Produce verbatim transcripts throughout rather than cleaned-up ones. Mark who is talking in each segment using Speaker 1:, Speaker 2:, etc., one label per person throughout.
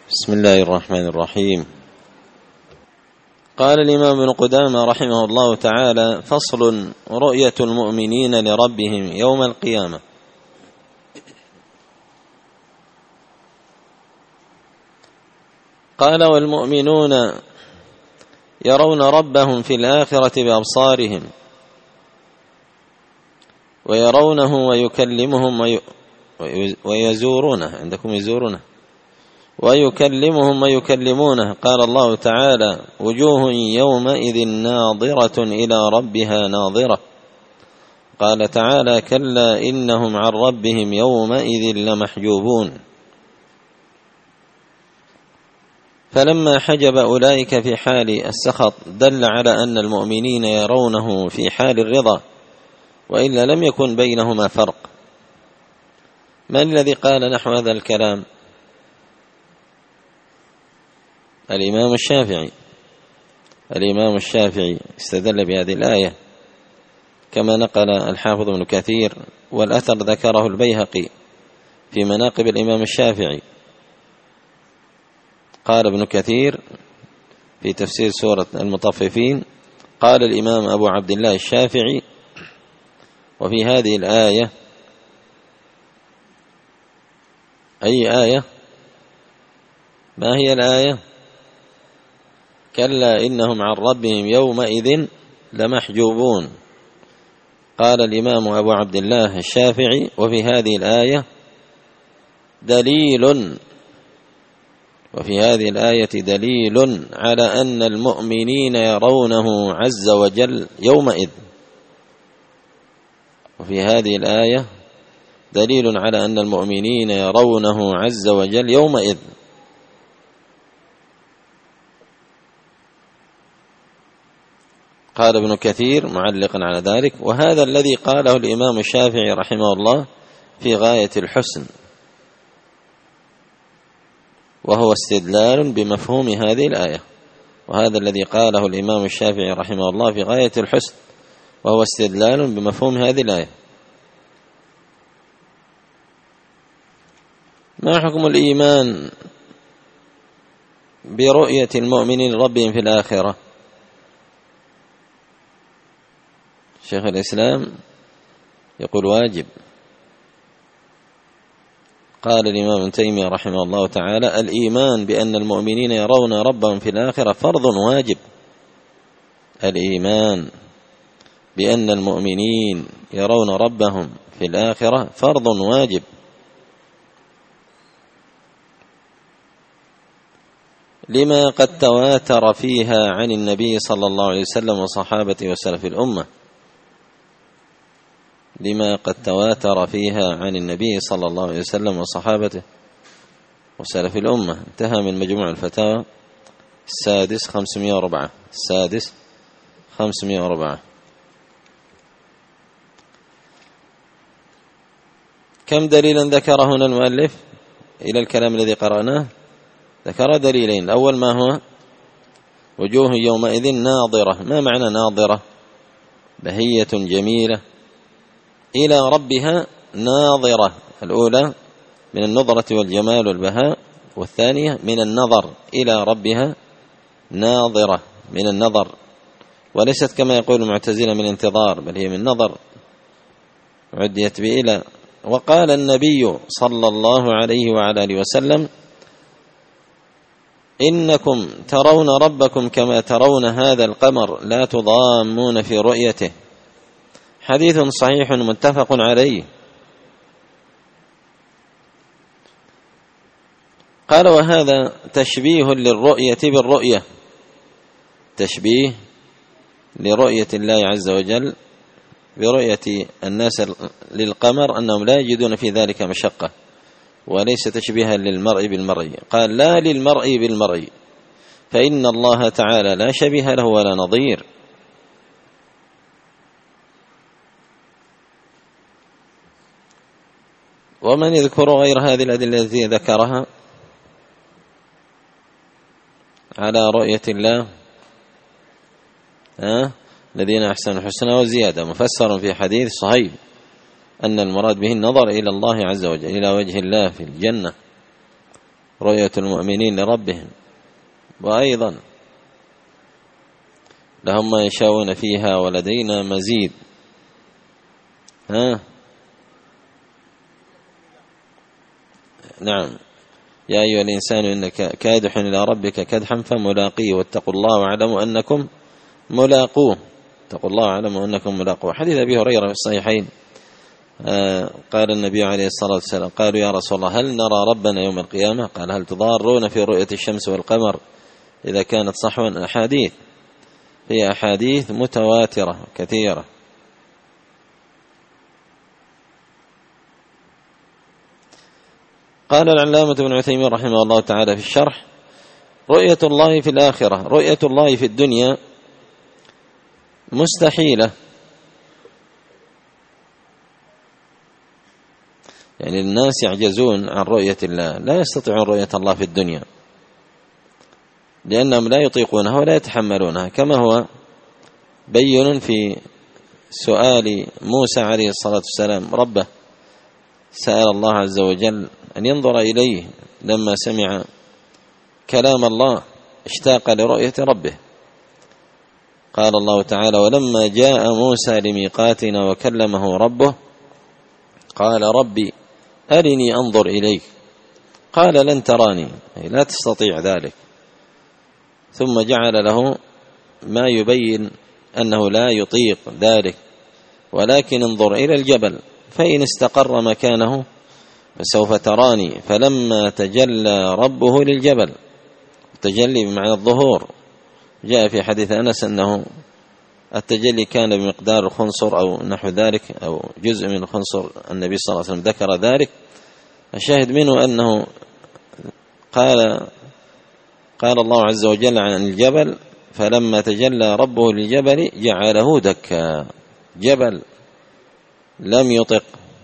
Speaker 1: بسم الله الرحمن الرحيم. قال الإمام ابن قدامة رحمه الله تعالى: فصل: رؤية المؤمنين لربهم يوم القيامة. قال: والمؤمنون يرون ربهم في الآخرة بأبصارهم، ويرونه ويكلمهم ويزورونه، عندكم يزورونه، ويكلمهم ويكلمونه. قال الله تعالى: وجوه يومئذ ناظرة إلى ربها ناظرة. قال تعالى: كلا إنهم عن ربهم يومئذ لمحجوبون. فلما حجب أولئك في حال السخط دل على أن المؤمنين يرونه في حال الرضا، وإلا لم يكن بينهما فرق. من الذي قال نحو هذا الكلام؟ الإمام الشافعي. الإمام الشافعي استدل بهذه الآية كما نقل الحافظ ابن كثير، والأثر ذكره البيهقي في مناقب الإمام الشافعي. قال ابن كثير في تفسير سورة المطففين: قال الإمام أبو عبد الله الشافعي: وفي هذه الآية، أي آية؟ ما هي الآية؟ كلا إنهم عن ربهم يومئذ لمحجوبون. قال الإمام أبو عبد الله الشافعي: وفي هذه الآية دليل وفي هذه الآية دليل على أن المؤمنين يرونه عز وجل يومئذ. وفي هذه الآية دليل على أن المؤمنين يرونه عز وجل يومئذ. قال ابن كثير معلقا على ذلك: وهذا الذي قاله الإمام الشافعي رحمه الله في غاية الحسن، وهو استدلال بمفهوم هذه الآية. وهذا الذي قاله الإمام الشافعي رحمه الله في غاية الحسن، وهو استدلال بمفهوم هذه الآية. ما حكم الإيمان برؤية المؤمنين ربهم في الآخرة؟ شيخ الإسلام يقول واجب. قال الإمام ابن تيمية رحمه الله تعالى: الإيمان بأن المؤمنين يرون ربهم في الآخرة فرض واجب. الإيمان بأن المؤمنين يرون ربهم في الآخرة فرض واجب. لما قد تواتر فيها عن النبي صلى الله عليه وسلم وصحابته وسلف الأمة. لما قد تواتر فيها عن النبي صلى الله عليه وسلم وصحابته وسلف الأمة. انتهى من مجموع الفتاوى السادس خمسمائة وأربعة. السادس خمسمائة وأربعة. كم دليلا ذكر هنا المؤلف إلى الكلام الذي قرأناه؟ ذكر دليلين. الأول ما هو؟ وجوه يومئذ ناظرة. ما معنى ناظرة؟ بهية جميلة إلى ربها ناظرة. الأولى من النظرة والجمال والبهاء، والثانية من النظر إلى ربها ناظرة، من النظر، وليست كما يقول المعتزلة من انتظار، بل هي من نظر، عديت بإلى. وقال النبي صلى الله عليه وعلى آله وسلم: إنكم ترون ربكم كما ترون هذا القمر لا تضامون في رؤيته. حديث صحيح متفق عليه. قال: وهذا تشبيه للرؤية بالرؤية، تشبيه لرؤية الله عز وجل برؤية الناس للقمر، أنهم لا يجدون في ذلك مشقة، وليس تشبيها للمرء بالمرء. قال: لا للمرء بالمرء، فإن الله تعالى لا شبيه له ولا نظير. ومن يذكر غير هذه الأدلة التي ذكرها على رؤية الله؟ ها؟ الذين أحسنوا الحسنى وزيادة، مفسر في حديث صهيب أن المراد به النظر إلى الله عز وجل، إلى وجه الله في الجنة. رؤية المؤمنين لربهم. وأيضا لهم ما يشاءون فيها ولدينا مزيد. ها نعم. يا أيها الإنسان إنك كادح إلى ربك كدحا فملاقيه واتقوا الله واعلموا أنكم ملاقوه. اتقوا الله واعلموا أنكم ملاقوه. حديث أبي هريرة في الصحيحين آه قال النبي عليه الصلاة والسلام قالوا يا رسول الله هل نرى ربنا يوم القيامة؟ قال هل تضارون في رؤية الشمس والقمر إذا كانت صحوا؟ أحاديث هي أحاديث متواترة كثيرة. قال العلامة ابن عثيمين رحمه الله تعالى في الشرح رؤية الله في الآخرة رؤية الله في الدنيا مستحيلة، يعني الناس يعجزون عن رؤية الله، لا يستطيعون رؤية الله في الدنيا لأنهم لا يطيقونها ولا يتحملونها، كما هو بين في سؤال موسى عليه الصلاة والسلام ربه. سأل الله عز وجل أن ينظر إليه لما سمع كلام الله، اشتاق لرؤية ربه. قال الله تعالى ولما جاء موسى لميقاتنا وكلمه ربه قال ربي أرني أنظر إليك قال لن تراني، أي لا تستطيع ذلك. ثم جعل له ما يبين أنه لا يطيق ذلك، ولكن انظر إلى الجبل فإن استقر مكانه فسوف تراني. فلما تجلى ربه للجبل، التجلي بمعنى الظهور، جاء في حديث أنس أنه التجلي كان بمقدار الخنصر أو نحو ذلك أو جزء من الخنصر، النبي صلى الله عليه وسلم ذكر ذلك. الشاهد منه أنه قال قال الله عز وجل عن الجبل فلما تجلى ربه للجبل جعله دكا، جبل لم يطق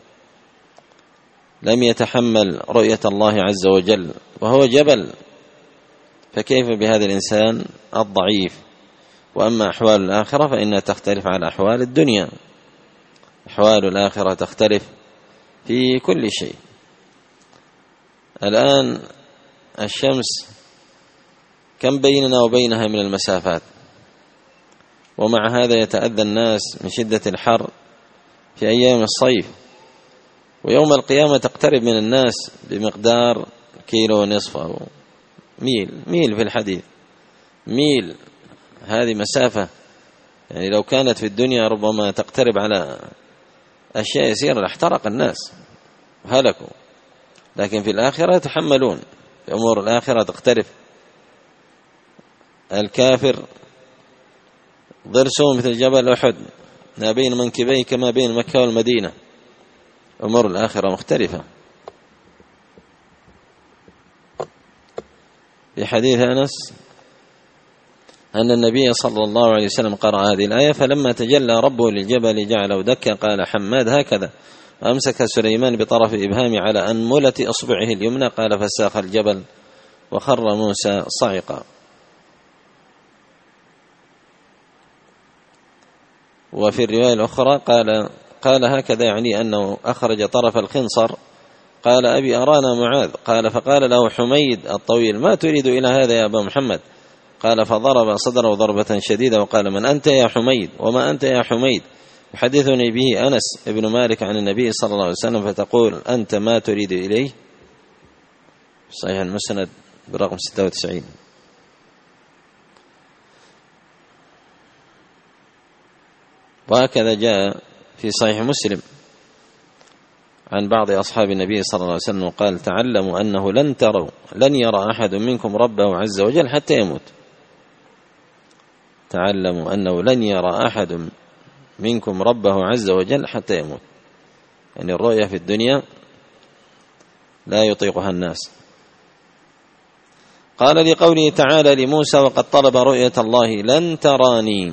Speaker 1: لم يتحمل رؤية الله عز وجل وهو جبل، فكيف بهذا الإنسان الضعيف؟ وأما أحوال الآخرة فإنها تختلف عن أحوال الدنيا، أحوال الآخرة تختلف في كل شيء. الآن الشمس كم بيننا وبينها من المسافات، ومع هذا يتأذى الناس من شدة الحر في أيام الصيف، ويوم القيامة تقترب من الناس بمقدار كيلو ونصف أو ميل ميل في الحديث ميل. هذه مسافة يعني لو كانت في الدنيا ربما تقترب على أشياء يسيرة لاحترق الناس وهلكوا، لكن في الآخرة يتحملون، في أمور الآخرة تختلف. الكافر ضرسه مثل جبل أحد ما بين منكبيه كما بين مكة والمدينة. أمور الآخرة مختلفة. في حديث أنس أن النبي صلى الله عليه وسلم قرأ هذه الآية فلما تجلى ربه للجبل جعله دكا قال حماد هكذا، وأمسك سليمان بطرف إبهامه على أنملة إصبعه اليمنى قال فساخ الجبل وخر موسى صعقا. وفي الرواية الأخرى قال قال هكذا، يعني أنه أخرج طرف الخنصر. قال أبي أرانا معاذ، قال فقال له حميد الطويل ما تريد إلى هذا يا أبا محمد؟ قال فضرب صدره ضربة شديدة وقال من أنت يا حميد وما أنت يا حميد؟ يحدثني به أنس ابن مالك عن النبي صلى الله عليه وسلم فتقول أنت ما تريد إليه. صحيح المسند برقم ستة وتسعين. وهكذا جاء في صحيح مسلم عن بعض أصحاب النبي صلى الله عليه وسلم قال تعلموا أنه لن تروا لن يرى أحد منكم ربه عز وجل حتى يموت. تعلموا أنه لن يرى أحد منكم ربه عز وجل حتى يموت، يعني الرؤية في الدنيا لا يطيقها الناس. قال لقوله تعالى لموسى وقد طلب رؤية الله لن تراني.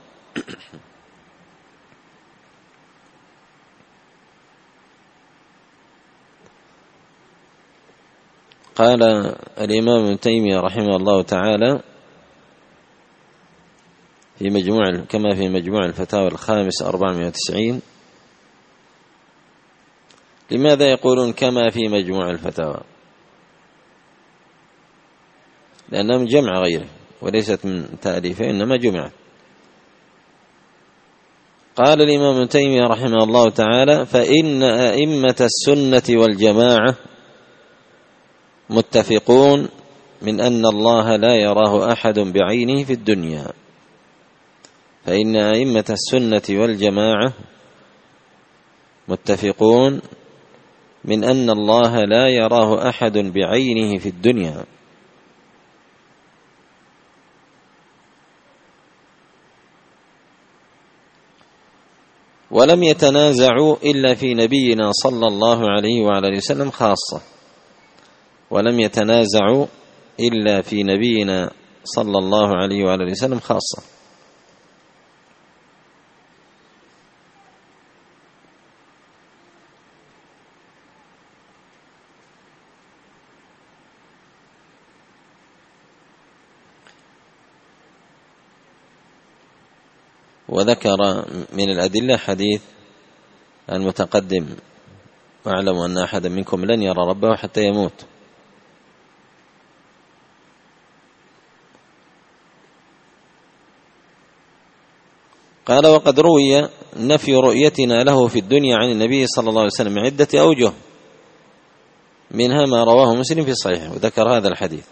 Speaker 1: قال الإمام ابن تيمية رحمه الله تعالى في مجموع كما في مجموع الفتاوى الخامس أربعمائة وتسعين. لماذا يقولون كما في مجموع الفتاوى؟ لأنها من جمع غيره وليست من تأليفه، إنما جمعت. قال الإمام ابن تيمية رحمه الله تعالى: فإن أئمة السنة والجماعة متفقون من أن الله لا يراه أحد بعينه في الدنيا. فإن أئمة السنة والجماعة متفقون من أن الله لا يراه أحد بعينه في الدنيا. ولم يتنازعوا إلا في نبينا صلى الله عليه وعلى آله وسلم خاصة. ولم يتنازعوا إلا في نبينا صلى الله عليه وعلى آله وسلم خاصة. وذكر من الأدلة حديث المتقدم: واعلم أن أحدا منكم لن يرى ربه حتى يموت. قال: وقد روي نفي رؤيتنا له في الدنيا عن النبي صلى الله عليه وسلم عدة أوجه، منها ما رواه مسلم في صحيحه، وذكر هذا الحديث.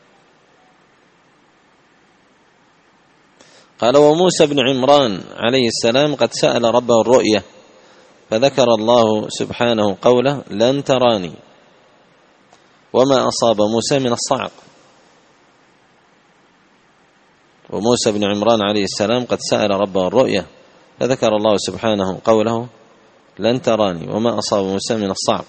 Speaker 1: قال: وموسى بن عمران عليه السلام قد سأل ربه الرؤية، فذكر الله سبحانه قوله: لن تراني، وما أصاب موسى من الصعق. وموسى بن عمران عليه السلام قد سأل ربه الرؤية، فذكر الله سبحانه قوله: لن تراني، وما أصاب موسى من الصعق.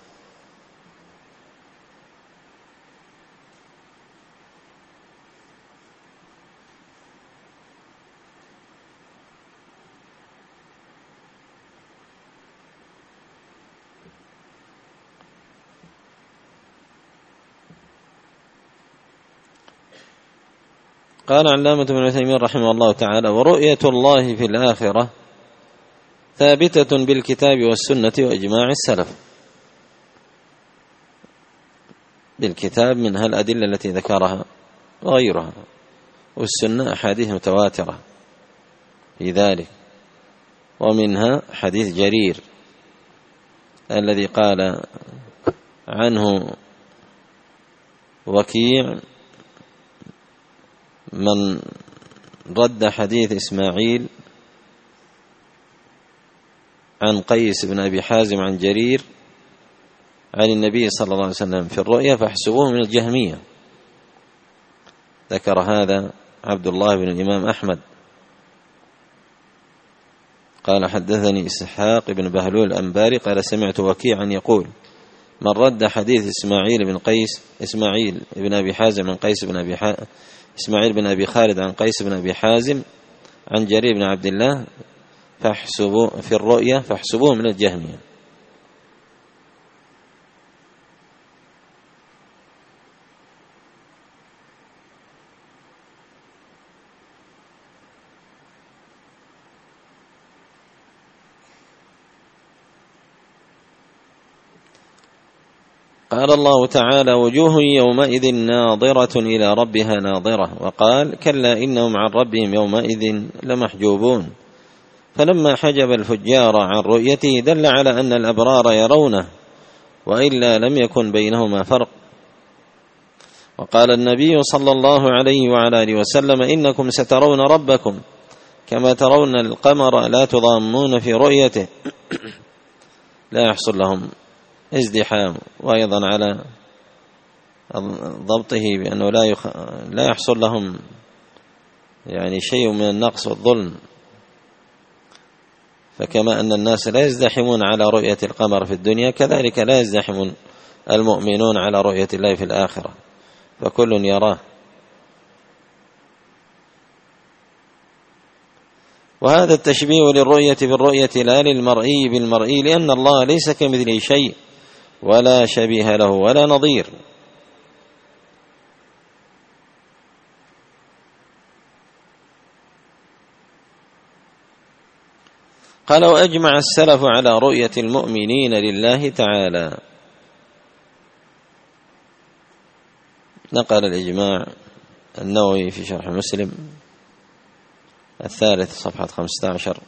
Speaker 1: قال علامة ابن عثيمين رحمه الله تعالى: ورؤية الله في الآخرة ثابتة بالكتاب والسنة وإجماع السلف. بالكتاب منها الأدلة التي ذكرها وغيرها، والسنة أحاديث متواترة في ذلك، ومنها حديث جرير الذي قال عنه وكيع: من رد حديث إسماعيل عن قيس بن أبي حازم عن جرير عن النبي صلى الله عليه وسلم في الرؤيا فاحسبوه من الجهمية. ذكر هذا عبد الله بن الإمام أحمد. قال: حدثني إسحاق بن بهلول الأنباري قال: سمعت وكيعا يقول: من رد حديث إسماعيل بن قيس إسماعيل بن أبي حازم عن قيس بن أبي حازم إسماعيل بن أبي خالد عن قيس بن أبي حازم عن جرير بن عبد الله فاحسبوا في الرؤيا فاحسبوه من الجهمية. قال الله تعالى: وجوه يومئذ ناظرة إلى ربها ناظرة. وقال: كلا إنهم عن ربهم يومئذ لمحجوبون. فلما حجب الفجار عن رؤيته دل على أن الأبرار يرونه، وإلا لم يكن بينهما فرق. وقال النبي صلى الله عليه وعلى آله وسلم: إنكم سترون ربكم كما ترون القمر لا تضامون في رؤيته. لا يحصل لهم ازدحام. وأيضا على ضبطه بأنه لا يخ... لا يحصل لهم يعني شيء من النقص والظلم. فكما أن الناس لا يزدحمون على رؤية القمر في الدنيا، كذلك لا يزدحم المؤمنون على رؤية الله في الآخرة، فكل يراه. وهذا التشبيه للرؤية بالرؤية لا للمرئي بالمرئي، لأن الله ليس كمثله شيء ولا شبيه له ولا نظير. قال: وأجمع السلف على رؤية المؤمنين لله تعالى. نقل الإجماع النووي في شرح مسلم الثالث صفحة خمسة عشر،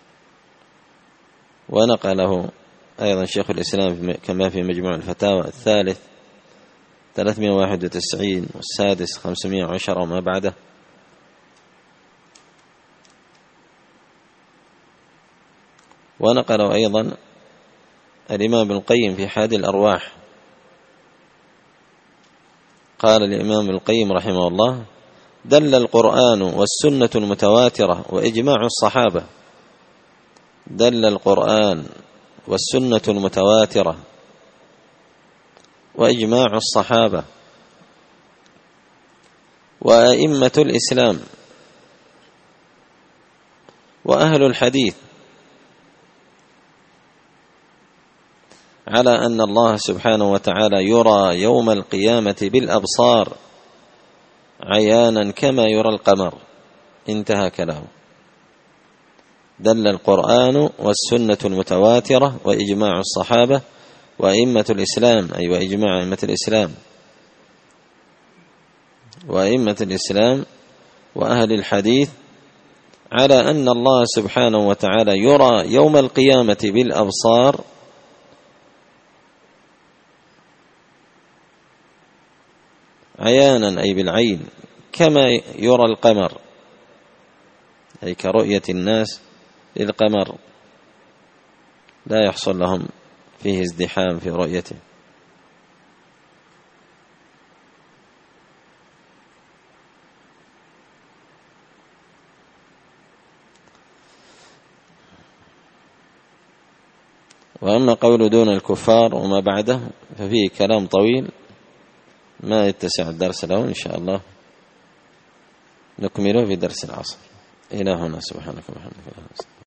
Speaker 1: ونقله أيضا شيخ الإسلام كما في مجموع الفتاوى الثالث ثلاثمائة وواحد وتسعين والسادس خمسمائة وعشرة وما بعده. ونقله أيضا الإمام ابن القيم في حاد الأرواح، قال الإمام ابن القيم رحمه الله: دل القرآن والسنة المتواترة وإجماع الصحابة دل القرآن والسنة المتواترة وإجماع الصحابة وأئمة الإسلام وأهل الحديث على أن الله سبحانه وتعالى يرى يوم القيامة بالأبصار عيانا كما يرى القمر. انتهى كلامه. دل القرآن والسنة المتواترة وإجماع الصحابة وأئمة الإسلام، أي وإجماع أئمة الإسلام وأئمة الإسلام وأهل الحديث على أن الله سبحانه وتعالى يرى يوم القيامة بالأبصار عيانا، أي بالعين، كما يرى القمر، أي كرؤية الناس للقمر، لا يحصل لهم فيه ازدحام في رؤيته. وأما قول دون الكفار وما بعده ففيه كلام طويل ما يتسع الدرس له، إن شاء الله نكمله في درس العصر. إلى هنا، سبحانك وبحمدك.